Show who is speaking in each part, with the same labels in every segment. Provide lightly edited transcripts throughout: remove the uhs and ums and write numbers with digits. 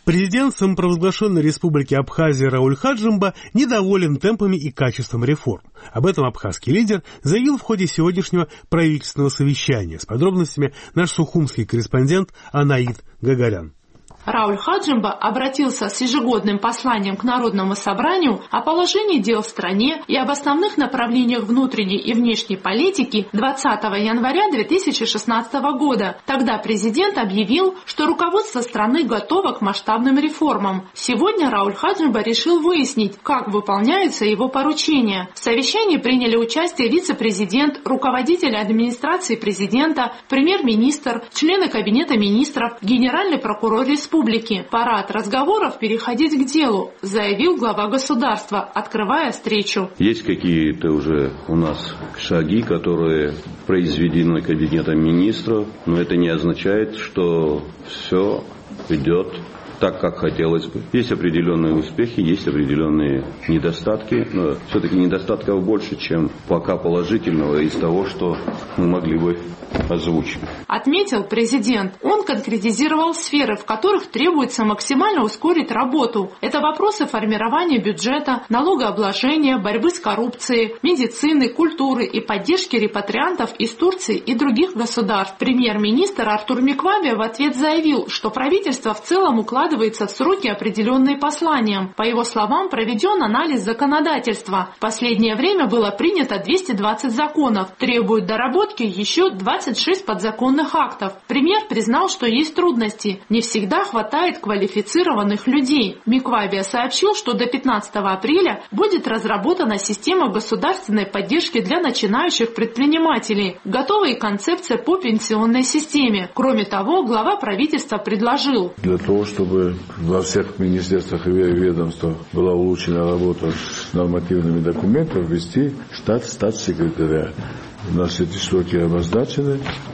Speaker 1: Президент самопровозглашенной республики Абхазия Рауль Хаджимба недоволен темпами и качеством реформ. Об этом абхазский лидер заявил в ходе сегодняшнего правительственного совещания. С подробностями наш сухумский корреспондент Анаид Гагарян.
Speaker 2: Рауль Хаджимба обратился с ежегодным посланием к Народному собранию о положении дел в стране и об основных направлениях внутренней и внешней политики 20 января 2016 года. Тогда президент объявил, что руководство страны готово к масштабным реформам. Сегодня Рауль Хаджимба решил выяснить, как выполняются его поручения. В совещании приняли участие вице-президент, руководитель администрации президента, премьер-министр, члены кабинета министров, генеральный прокурор республики. Пора от разговоров переходить к делу, заявил глава государства, открывая встречу.
Speaker 3: Есть какие-то уже у нас шаги, которые произведены кабинетом министров, но это не означает, что все идет так, как хотелось бы. Есть определенные успехи, есть определенные недостатки, но все-таки недостатков больше, чем пока положительного из того, что мы могли бы озвучить.
Speaker 2: Отметил президент. Он конкретизировал сферы, в которых требуется максимально ускорить работу. Это вопросы формирования бюджета, налогообложения, борьбы с коррупцией, медицины, культуры и поддержки репатриантов из Турции и других государств. Премьер-министр Артур Миквабе в ответ заявил, что правительство в целом укладывается в сроки, определенные посланием. По его словам, проведен анализ законодательства. В последнее время было принято 220 законов. Требуют доработки еще 26 подзаконных актов. Премьер признал, что есть трудности. Не всегда хватает квалифицированных людей. Миквабе сообщил, что до 15 апреля будет разработана система государственной поддержки для начинающих предпринимателей. Готова и концепция по пенсионной системе. Кроме того, глава правительства предложил:
Speaker 4: для того, чтобы во всех министерствах и ведомствах была улучшена работа с нормативными документами, ввести штат статс-секретаря. У нас эти сроки обозначены,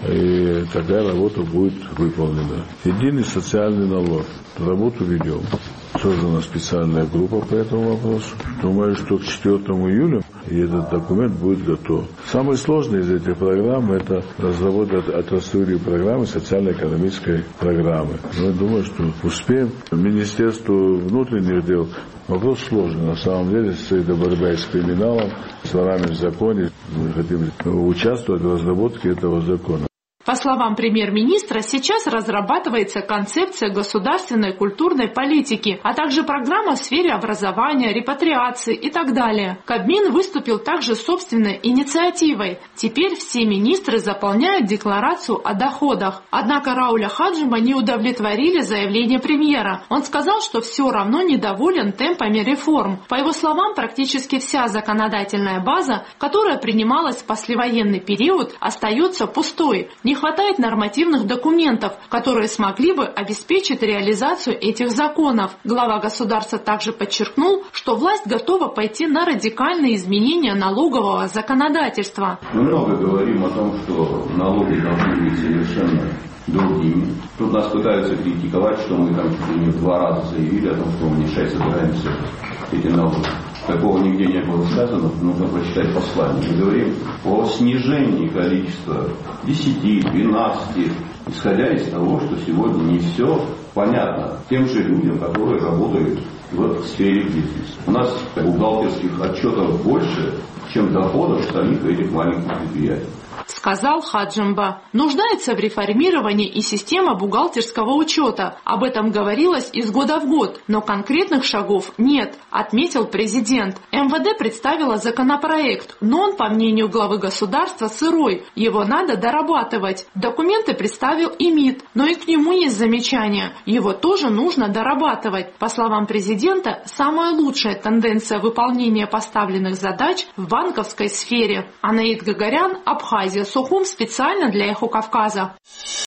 Speaker 4: и такая работа будет выполнена. Единый социальный налог. Работу ведем. Создана специальная группа по этому вопросу. Думаю, что к 4 июля этот документ будет готов. Самое сложное из этих программ – это разработать отраслевые программы, социально-экономической программы. Но я думаю, что успеем. Министерство внутренних дел вопрос сложный. На самом деле, с этой борьбой с криминалом, с ворами в законе, мы хотим участвовать в разработке этого закона.
Speaker 2: По словам премьер-министра, сейчас разрабатывается концепция государственной культурной политики, а также программа в сфере образования, репатриации и так далее. Кабмин выступил также с собственной инициативой. Теперь все министры заполняют декларацию о доходах. Однако Рауля Хаджимба не удовлетворили заявление премьера. Он сказал, что все равно недоволен темпами реформ. По его словам, практически вся законодательная база, которая принималась в послевоенный период, остается пустой. Не хватает нормативных документов, которые смогли бы обеспечить реализацию этих законов. Глава государства также подчеркнул, что власть готова пойти на радикальные изменения налогового законодательства.
Speaker 3: Мы много говорим о том, что налоги должны быть совершенно другими. Тут нас пытаются критиковать, что мы там чуть ли не в 2 раза заявили о том, что мы мешать собираемся эти налоги. Такого нигде не было сказано, нужно прочитать послание. Мы говорим о снижении количества 10, 12, исходя из того, что сегодня не все понятно тем же людям, которые работают в сфере бизнеса. У нас бухгалтерских отчетов больше, чем доходов самих этих маленьких предприятий.
Speaker 2: Сказал Хаджимба. Нуждается в реформировании и система бухгалтерского учета. Об этом говорилось из года в год, но конкретных шагов нет, отметил президент. МВД представила законопроект, но он, по мнению главы государства, сырой. Его надо дорабатывать. Документы представил и МИД, но и к нему есть замечания. Его тоже нужно дорабатывать. По словам президента, самая лучшая тенденция выполнения поставленных задач в банковской сфере. Анаид Гагарян, Абхазия, Сухум, специально для Эхо Кавказа.